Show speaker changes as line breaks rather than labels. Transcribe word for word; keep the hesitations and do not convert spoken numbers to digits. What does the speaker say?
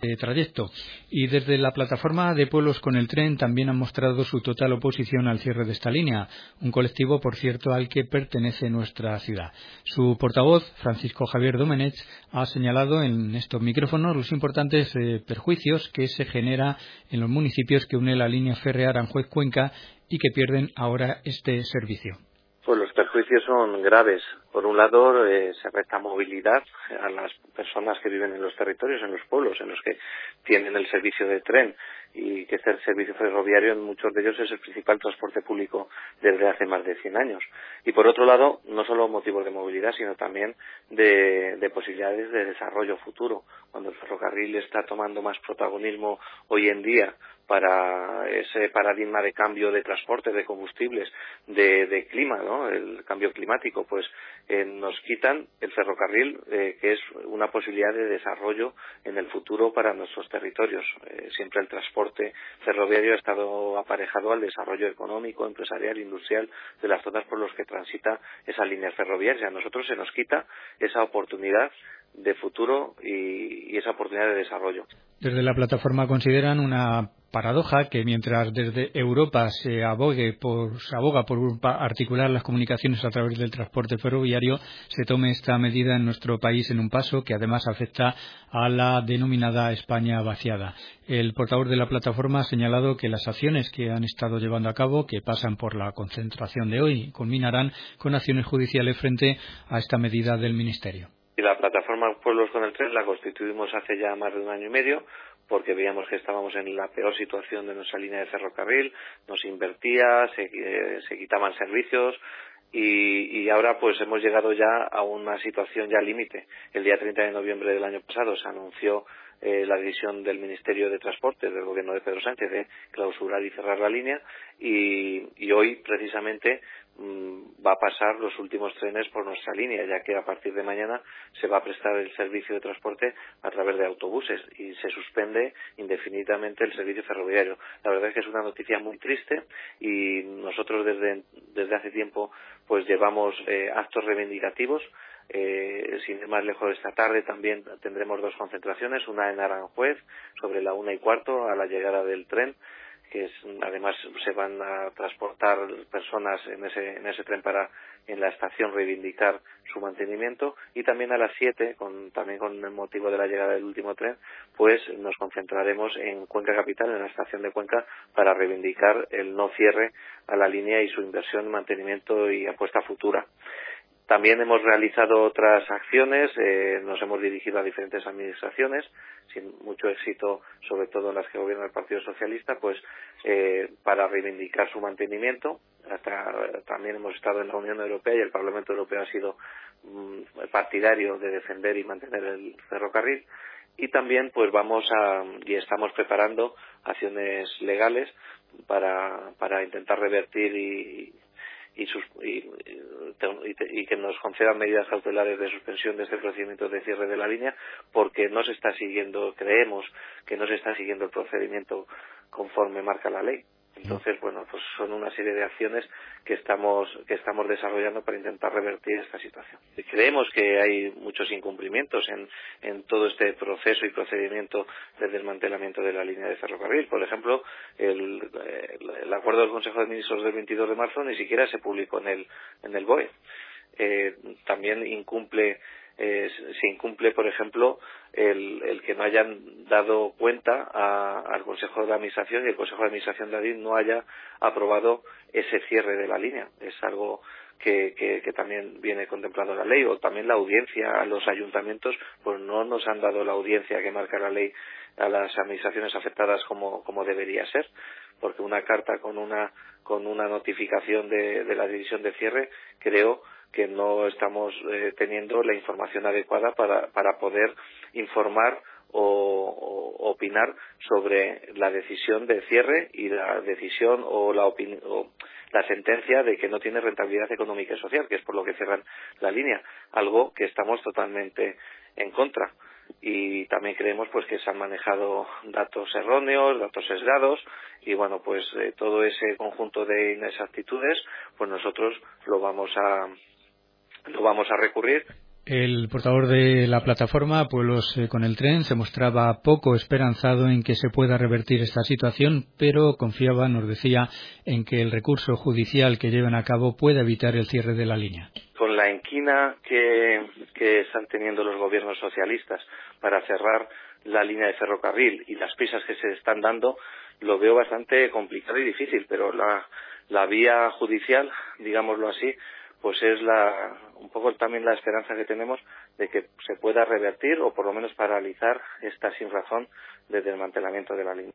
de trayecto. Y desde la plataforma de Pueblos con el Tren también han mostrado su total oposición al cierre de esta línea, un colectivo, por cierto, al que pertenece nuestra ciudad. Su portavoz, Francisco Javier Domenech, ha señalado en estos micrófonos los importantes eh, perjuicios que se genera en los municipios que une la línea férrea Aranjuez-Cuenca y que pierden ahora este servicio.
Pues los perjuicios son graves. Por un lado, eh, se resta movilidad a las personas que viven en los territorios, en los pueblos, en los que tienen el servicio de tren, y que el servicio ferroviario en muchos de ellos es el principal transporte público desde hace más de cien años. Y por otro lado, no solo motivos de movilidad, sino también de, de posibilidades de desarrollo futuro. Cuando el ferrocarril está tomando más protagonismo hoy en día para ese paradigma de cambio de transporte, de combustibles, de, de clima, ¿no? El cambio climático, pues eh, nos quitan el ferrocarril, eh, que es una posibilidad de desarrollo en el futuro para nuestros territorios. Eh, siempre el transporte ferroviario ha estado aparejado al desarrollo económico, empresarial, industrial de las zonas por las que transita esa línea ferroviaria. A nosotros se nos quita esa oportunidad de futuro y, y esa oportunidad de desarrollo.
Desde la plataforma consideran una paradoja que mientras desde Europa se abogue por, se aboga por articular las comunicaciones a través del transporte ferroviario, se tome esta medida en nuestro país en un paso que además afecta a la denominada España vaciada. El portavoz de la plataforma ha señalado que las acciones que han estado llevando a cabo, que pasan por la concentración de hoy, culminarán con acciones judiciales frente a esta medida del Ministerio.
Y la plataforma Pueblos con el Tren la constituimos hace ya más de un año y medio, porque veíamos que estábamos en la peor situación de nuestra línea de ferrocarril, nos invertía, se, eh, se quitaban servicios y, y ahora pues hemos llegado ya a una situación ya límite. El día treinta de noviembre del año pasado se anunció eh, la decisión del Ministerio de Transportes del gobierno de Pedro Sánchez de clausurar y cerrar la línea y, y hoy precisamente va a pasar los últimos trenes por nuestra línea, ya que a partir de mañana se va a prestar el servicio de transporte a través de autobuses y se suspende indefinidamente el servicio ferroviario. La verdad es que es una noticia muy triste y nosotros desde, desde hace tiempo pues llevamos eh, actos reivindicativos. Eh, sin ir más lejos, esta tarde también tendremos dos concentraciones, una en Aranjuez sobre la una y cuarto a la llegada del tren, que es, además se van a transportar personas en ese, en ese tren para en la estación reivindicar su mantenimiento, y también a las siete, con, también con el motivo de la llegada del último tren, pues nos concentraremos en Cuenca Capital, en la estación de Cuenca, para reivindicar el no cierre a la línea y su inversión, mantenimiento y apuesta futura. También hemos realizado otras acciones, eh, nos hemos dirigido a diferentes administraciones, sin mucho éxito, sobre todo en las que gobierna el Partido Socialista, pues eh, para reivindicar su mantenimiento. Hasta, también hemos estado en la Unión Europea y el Parlamento Europeo ha sido mm, partidario de defender y mantener el ferrocarril. Y también pues vamos a y estamos preparando acciones legales para, para intentar revertir y Y, sus, y, y, y que nos concedan medidas cautelares de suspensión de este procedimiento de cierre de la línea, porque no se está siguiendo, creemos que no se está siguiendo el procedimiento conforme marca la ley. Entonces, bueno, pues son una serie de acciones que estamos que estamos desarrollando para intentar revertir esta situación. Creemos que hay muchos incumplimientos en, en todo este proceso y procedimiento de desmantelamiento de la línea de ferrocarril. Por ejemplo, el, el, el acuerdo del Consejo de Ministros del veintidós de marzo ni siquiera se publicó en el en el B O E. Eh, también incumple Eh, se incumple, por ejemplo, el, el que no hayan dado cuenta a, al Consejo de Administración y el Consejo de Administración de Adif no haya aprobado ese cierre de la línea. Es algo que, que, que también viene contemplado en la ley. O también la audiencia a los ayuntamientos, pues no nos han dado la audiencia que marca la ley a las administraciones afectadas como, como debería ser, porque una carta con una con una notificación de, de la decisión de cierre, creo que no estamos eh, teniendo la información adecuada para, para poder informar o, o opinar sobre la decisión de cierre y la decisión o la, opini- o la sentencia de que no tiene rentabilidad económica y social, que es por lo que cierran la línea, algo que estamos totalmente en contra. Y también creemos pues que se han manejado datos erróneos, datos sesgados, y bueno, pues eh, todo ese conjunto de inexactitudes pues nosotros lo vamos a lo vamos a recurrir
El portador de la plataforma Pueblos eh, con el Tren se mostraba poco esperanzado en que se pueda revertir esta situación, pero confiaba, nos decía, en que el recurso judicial que llevan a cabo pueda evitar el cierre de la línea.
Con la inquina que, que están teniendo los gobiernos socialistas para cerrar la línea de ferrocarril y las prisas que se están dando, lo veo bastante complicado y difícil, pero la, la vía judicial, digámoslo así, pues es la, un poco también la esperanza que tenemos de que se pueda revertir o por lo menos paralizar esta sinrazón de desmantelamiento de la línea.